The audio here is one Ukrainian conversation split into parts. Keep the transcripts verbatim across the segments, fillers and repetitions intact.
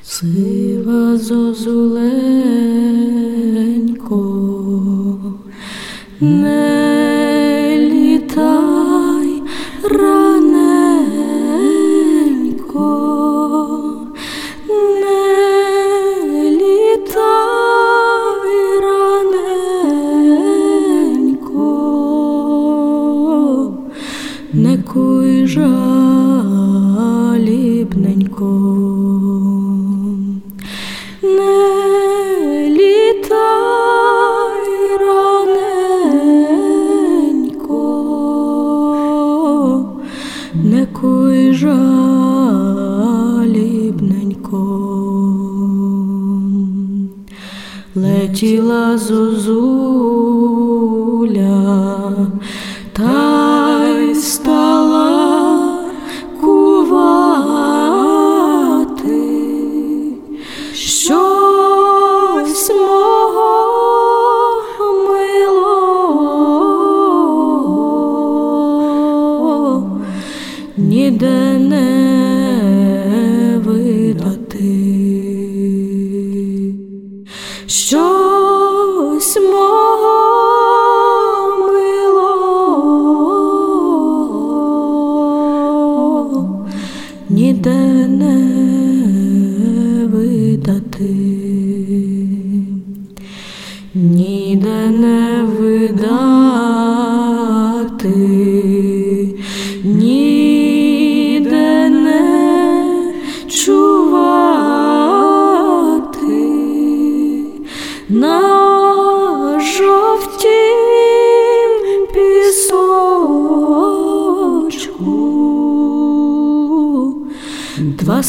Сива зозуленько, не літай раненько, не літай раненько, не куй жалібненько. Не літай раненько, не куй жалібненько. Летіла зозуля, та й стала кувати. Щось мого милого ніде не видати. Щось мого милого ніде не видати, ніде не видати, ніде не чувати. На жовтім пісочку два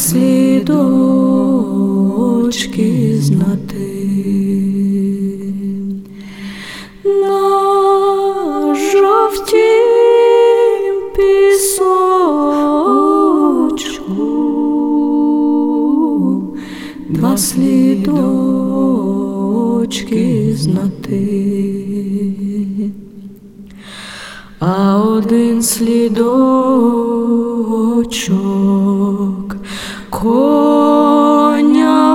слідочки знати. На жовтім пісочку два слідочки знати. А один слідочок коня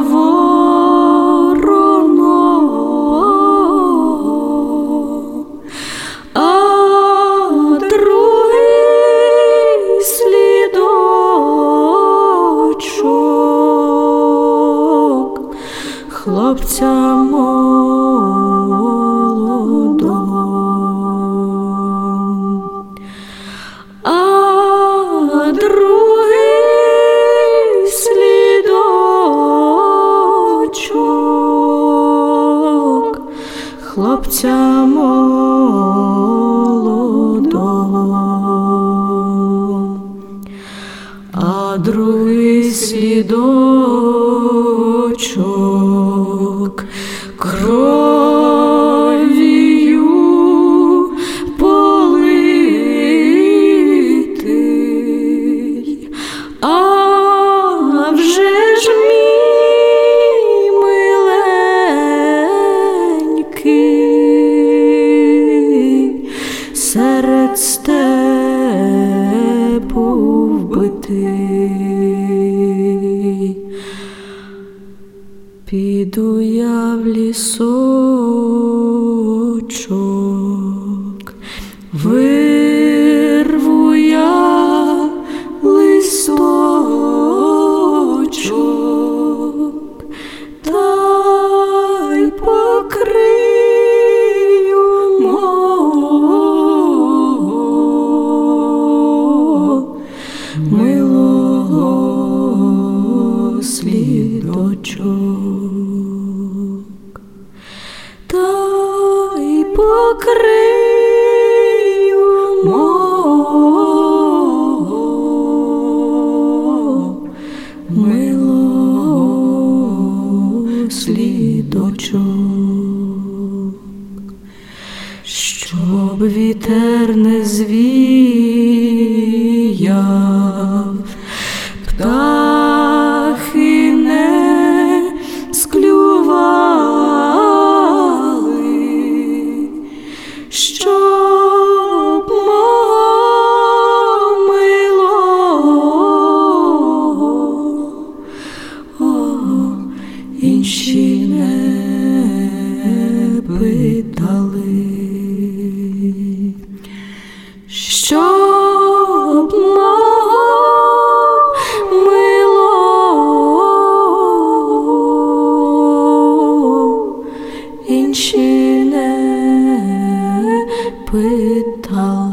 вороного, а другий слідочок хлопця молодого. А другий слідочок хлопця молодого. А другий слідочок кров'ю политий. А вже ж мій миленький серед степу вбитий. Піду я в лісочок, вирву я листочок, та й покрию мого милого слідочок. Та й покрию мого милого слідочок. Щоб вітер не звіяв, птахи не склювали, щоб мого милого питали, щоб мого милого інші не питали.